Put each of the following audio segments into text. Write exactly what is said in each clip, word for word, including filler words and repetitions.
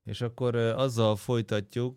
És akkor azzal folytatjuk,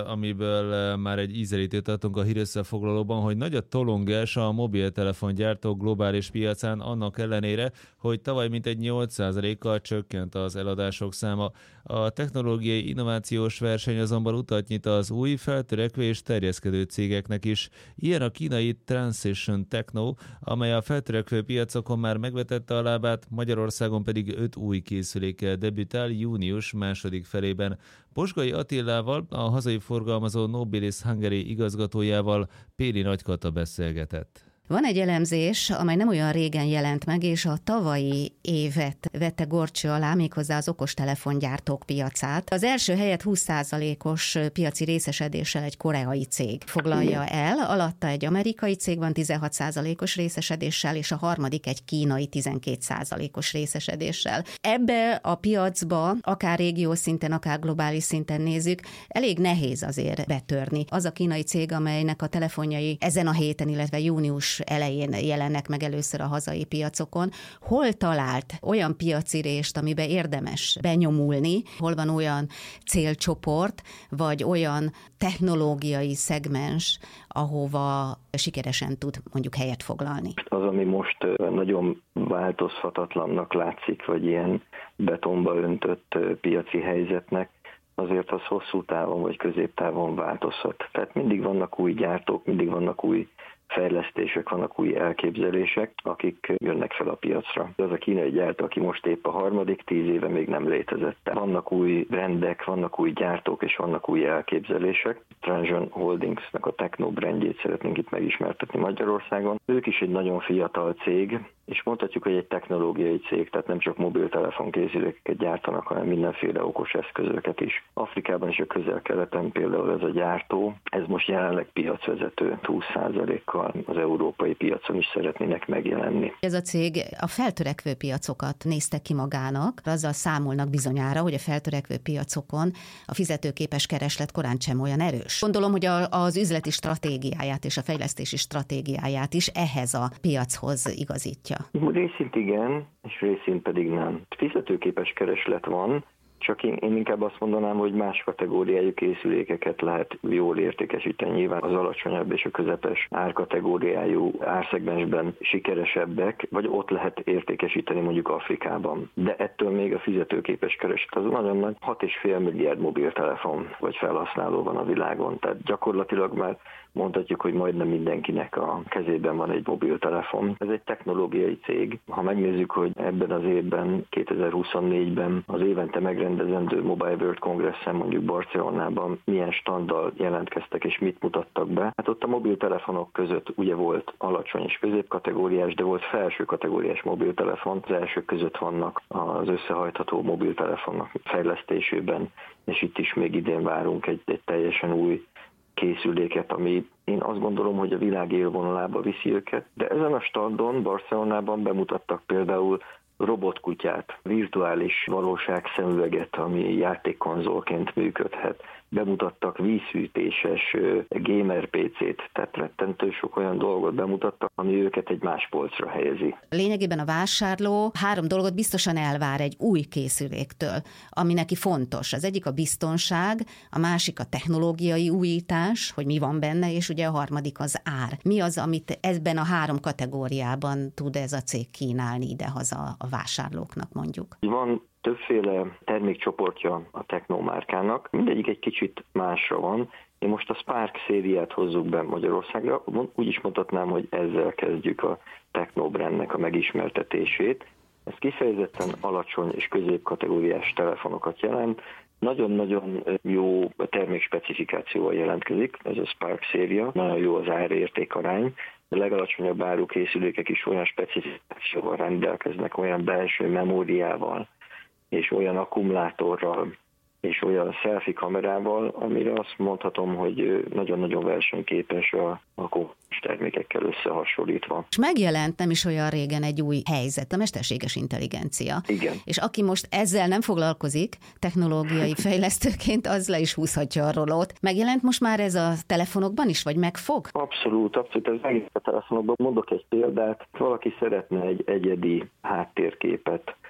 amiből már egy ízelítőt adtunk a hírösszefoglalóban, hogy nagy a tolongás a mobiltelefongyártók globális piacán annak ellenére, hogy tavaly mintegy nyolc százalékkal csökkent az eladások száma. A technológiai innovációs verseny azonban utat nyit az új, feltörekvő és terjeszkedő cégeknek is. Ilyen a kínai Transition Techno, amely a feltörekvő piacokon már megvetette a lábát, Magyarországon pedig öt új készülékkel debütál június második felében. Bosgai Attilával, a hazai forgalmazó Nobilis Hungary igazgatójával Péli Nagykata beszélgetett. Van egy elemzés, amely nem olyan régen jelent meg, és a tavalyi évet vette górcső alá, méghozzá az okostelefongyártók piacát. Az első helyet húsz százalékos piaci részesedéssel egy koreai cég foglalja el, alatta egy amerikai cég van tizenhat százalékos részesedéssel, és a harmadik egy kínai tizenkét százalékos részesedéssel. Ebbe a piacba, akár régiós szinten, akár globális szinten nézzük, elég nehéz azért betörni. Az a kínai cég, amelynek a telefonjai ezen a héten, illetve június elején jelennek meg először a hazai piacokon. Hol talált olyan piacirést, amiben érdemes benyomulni, hol van olyan célcsoport, vagy olyan technológiai szegmens, ahova sikeresen tud mondjuk helyet foglalni? Az, ami most nagyon változhatatlannak látszik, vagy ilyen betonba öntött piaci helyzetnek, azért az hosszú távon vagy középtávon változhat. Tehát mindig vannak új gyártók, mindig vannak új fejlesztések, vannak új elképzelések, akik jönnek fel a piacra. Az a kínai gyártó, aki most épp a harmadik, tíz éve még nem létezett. Vannak új brandek, vannak új gyártók, és vannak új elképzelések. Transition Holdingsnak a Techno brandjét szeretnénk itt megismertetni Magyarországon. Ők is egy nagyon fiatal cég, és mondhatjuk, hogy egy technológiai cég, tehát nem csak mobiltelefonkészülékeket gyártanak, hanem mindenféle okos eszközöket is. Afrikában és a Közel-Keleten például ez a gyártó, ez most jelenleg piacvezető, húsz százalékkal az európai piacon is szeretnének megjelenni. Ez a cég a feltörekvő piacokat nézte ki magának, azzal számolnak bizonyára, hogy a feltörekvő piacokon a fizetőképes kereslet korán sem olyan erős. Gondolom, hogy a, az üzleti stratégiáját és a fejlesztési stratégiáját is ehhez a piachoz igazítja. Részint igen, és részint pedig nem. Fizetőképes kereslet van, csak én, én inkább azt mondanám, hogy más kategóriájú készülékeket lehet jól értékesíteni. Nyilván az alacsonyabb és a közepes árkategóriájú árszegmensben sikeresebbek, vagy ott lehet értékesíteni mondjuk Afrikában. De ettől még a fizetőképes kereslet az nagyon nagy, hat egész öt milliárd mobiltelefon vagy felhasználó van a világon. Tehát gyakorlatilag már mondhatjuk, hogy majdnem mindenkinek a kezében van egy mobiltelefon. Ez egy technológiai cég. Ha megnézzük, hogy ebben az évben, kétezer-huszonnégyben az évente megrendezendő Mobile World Congressen, mondjuk Barcelonában milyen standal jelentkeztek és mit mutattak be, hát ott a mobiltelefonok között ugye volt alacsony és középkategóriás, de volt felső kategóriás mobiltelefon. Az elsők között vannak az összehajtható mobiltelefonok fejlesztésében, és itt is még idén várunk egy, egy teljesen új készüléket, ami én azt gondolom, hogy a világ élvonalába viszi őket, de ezen a standon Barcelonában bemutattak például robotkutyát, virtuális valóságszemüveget, ami játékkonzolként működhet. Bemutattak vízhűtéses gamer pé cét, tehát rettentő sok olyan dolgot bemutattak, ami őket egy más polcra helyezi. Lényegében a vásárló három dolgot biztosan elvár egy új készüléktől, ami neki fontos. Az egyik a biztonság, a másik a technológiai újítás, hogy mi van benne, és ugye a harmadik az ár. Mi az, amit ebben a három kategóriában tud ez a cég kínálni idehaza a vásárlóknak mondjuk? Van többféle termékcsoportja a Techno márkának, mindegyik egy kicsit másra van. Én most a Spark szériát hozzuk be Magyarországra, úgy is mondhatnám, hogy ezzel kezdjük a Techno brandnek a megismertetését. Ez kifejezetten alacsony és középkategóriás telefonokat jelent, nagyon-nagyon jó termékspecifikációval jelentkezik, ez a Spark széria, nagyon jó az árérték arány, a legalacsonyabb áru készülékek is olyan specifikációval rendelkeznek, olyan belső memóriával, és olyan akkumulátorral, és olyan selfie kamerával, amire azt mondhatom, hogy nagyon-nagyon versenyképes a, a konkurens termékekkel összehasonlítva. És megjelent nem is olyan régen egy új helyzet, a mesterséges intelligencia. Igen. És aki most ezzel nem foglalkozik, technológiai fejlesztőként, az le is húzhatja a rolót. Megjelent most már ez a telefonokban is, vagy megfog? Abszolút, abszolút. Ez megjelent a telefonokban. Mondok egy példát. Valaki szeretne egy egyedi háttérképet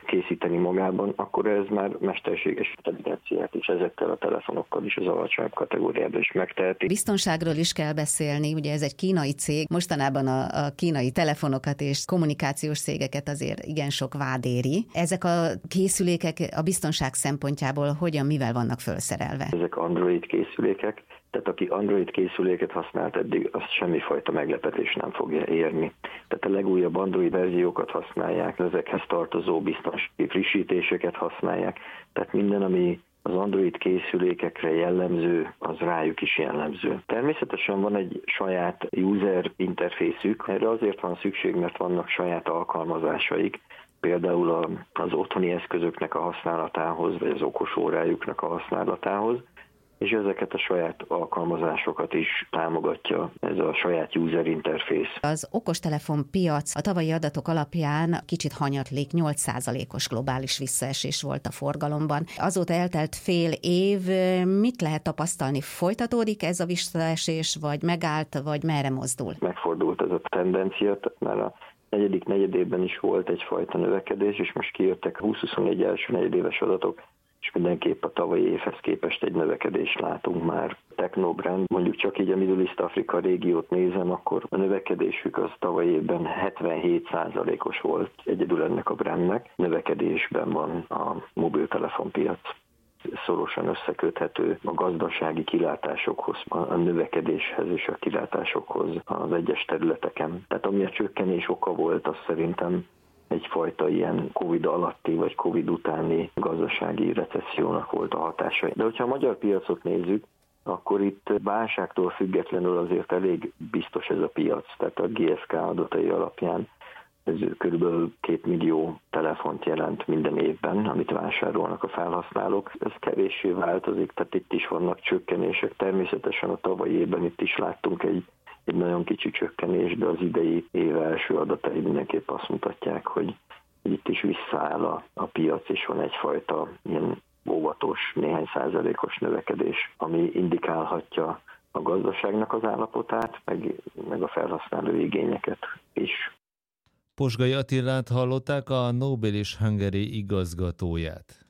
készíteni magában, akkor ez már mesterséges intelligenciát is ezekkel a telefonokkal is az alacsonyabb kategóriában is megteheti. Biztonságról is kell beszélni, ugye ez egy kínai cég, mostanában a, a kínai telefonokat és kommunikációs cégeket azért igen sok vád éri. Ezek a készülékek a biztonság szempontjából hogyan, mivel vannak felszerelve? Ezek Android készülékek, tehát aki Android készüléket használt eddig, azt semmifajta meglepetés nem fogja érni. Tehát a legújabb Android verziókat használják, ezekhez tartozó biztonsági frissítéseket használják, tehát minden, ami az Android készülékekre jellemző, az rájuk is jellemző. Természetesen van egy saját user interfészük, erre azért van szükség, mert vannak saját alkalmazásaik, például az otthoni eszközöknek a használatához, vagy az okosórájuknak a használatához, és ezeket a saját alkalmazásokat is támogatja ez a saját user interfész. Az okostelefon piac a tavalyi adatok alapján kicsit hanyatlik, nyolc százalékos globális visszaesés volt a forgalomban. Azóta eltelt fél év, mit lehet tapasztalni? Folytatódik ez a visszaesés, vagy megállt, vagy merre mozdul? Megfordult ez a tendencia, mert a negyedik negyedében is volt egyfajta növekedés, és most kijöttek húsz-huszonnégy első negyedéves adatok, és mindenképp a tavalyi évhez képest egy növekedést látunk már. Technobrand, mondjuk csak így a Middle East Afrika régiót nézem, akkor a növekedésük az tavalyi évben hetvenhét százalékos volt egyedül ennek a brandnek. Növekedésben van a mobiltelefonpiac. Szorosan összeköthető a gazdasági kilátásokhoz, a növekedéshez és a kilátásokhoz az egyes területeken. Tehát ami a csökkenés oka volt, az szerintem egyfajta ilyen Covid alatti vagy Covid utáni gazdasági recessziónak volt a hatása. De hogyha a magyar piacot nézzük, akkor itt válságtól függetlenül azért elég biztos ez a piac. Tehát a gé es ká adatai alapján ez körülbelül két millió telefont jelent minden évben, amit vásárolnak a felhasználók. Ez kevéssé változik, tehát itt is vannak csökkenések. Természetesen a tavalyi évben itt is láttunk egy egy nagyon kicsi csökkenés, de az idei év első adatai mindenképp azt mutatják, hogy itt is visszaáll a, a piac, és van egyfajta ilyen óvatos, néhány százalékos növekedés, ami indikálhatja a gazdaságnak az állapotát, meg, meg a felhasználó igényeket is. Posgai Attilát hallották, a Nobilis Hungary igazgatóját.